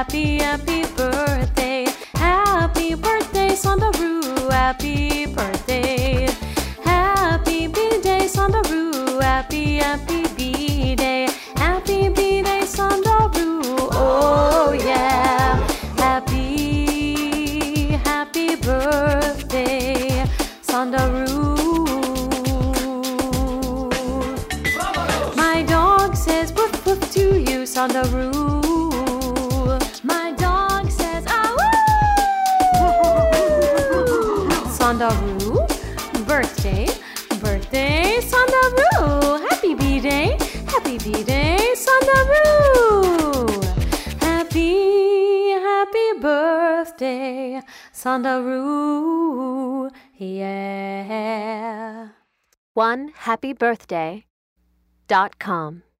Happy, happy birthday. Happy birthday, Sandaroo. Happy birthday. Happy B-Day, Sandaroo. Happy, happy B-Day. Happy B-Day, Sandaroo. Oh yeah. Happy, happy birthday, Sandaroo. My dog says woof woof to you, Sandaroo. My dog says ah woo. Sandaroo, birthday, birthday, Sandaroo. Happy B-Day, happy B-Day, Sandaroo. Happy, happy birthday, Sandaroo. Yeah. OneHappyBirthday.com